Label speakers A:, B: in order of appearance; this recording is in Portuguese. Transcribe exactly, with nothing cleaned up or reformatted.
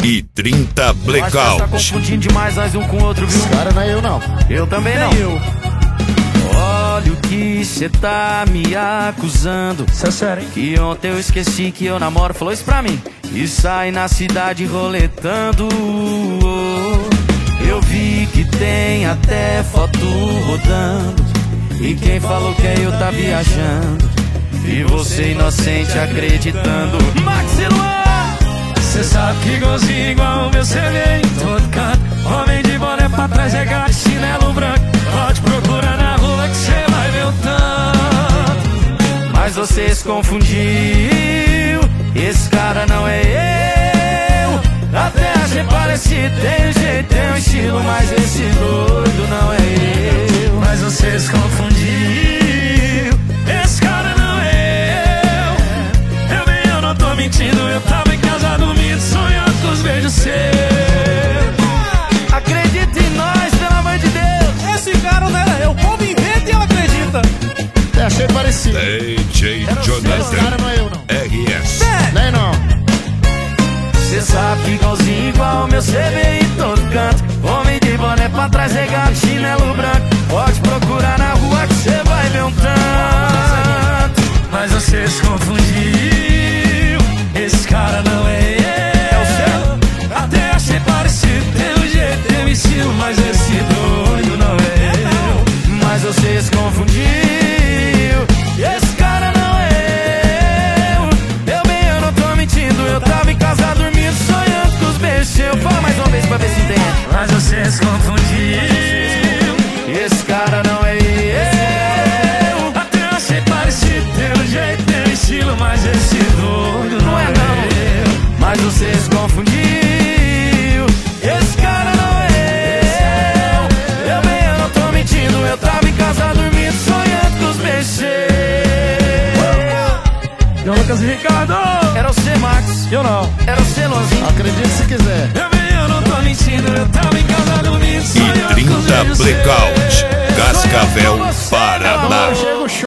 A: e trinta Blackout.
B: Acho que tá confundindo demais nós um com o outro, viu?
C: Esse cara não é eu, não.
B: Eu também
C: Nem
B: não.
C: eu.
B: Olha o que cê tá me acusando.
C: Isso é sério, hein?
B: Que ontem eu esqueci que eu namoro. Falou isso pra mim. E sai na cidade roletando. Eu vi que tem até foto rodando. E quem falou que eu tá viajando? E você inocente acreditando. Maxi Luan!
D: Cê sabe que igualzinho igual o meu cê vê em todo canto. Homem de boné pra trás, é gato, chinelo branco. Pode procurar na rua que cê vai ver o tanto.
B: Mas você se confundiu. Esse cara não é eu. Até achei parecido, tem um jeito, tem um estilo. Mas esse doido não é eu.
D: Mas você se confundiu. Esse cara não é eu. Eu bem, eu não tô mentindo. Eu tava em casa dormindo, sonhando com os beijos seus.
B: Acredita em nós, pelo amor de Deus.
C: Esse cara não era eu. O povo inventa e ela acredita. É, achei parecido.
A: D J
C: Esse cara
A: Jonathan
C: não é eu, não.
A: R S.
C: Nem não.
B: Cê sabe que igualzinho igual o meu cê vê em todo canto. Homem de boné pra trás, regado, chinelo branco. Pode procurar na rua que cê vai ver um tanto.
D: Mas você se confundiu. Esse cara não é eu. Até achei parecido, tem um jeito, tem um estilo. Mas esse doido não é eu.
B: Mas você se confundiu. Esse cara não é eu. Eu bem, eu não tô mentindo. Eu tava em casa dormindo, sonhando com os beijos seus. Fala mais uma vez pra ver se entende.
D: Mas você se confundiu.
B: Esse cara não é eu.
D: Até achei parecido, tem um jeito, tem um estilo. Mas esse doido não,
B: Não é
D: é
B: não.
D: eu.
B: Mas você se confundiu. Esse cara não é eu. Eu bem, eu não tô mentindo. Eu tava em casa dormindo, sonhando com os beijos seus.
D: João Lucas e Ricardo.
B: Era o C Max.
C: Eu não.
B: Era o C Lonzinho.
C: Acredite se quiser.
D: Eu bem, eu não tô mentindo. Eu tava em casa dormindo,
A: E
D: sonhando com os
A: trinta
D: beijos seus.
A: Blackout.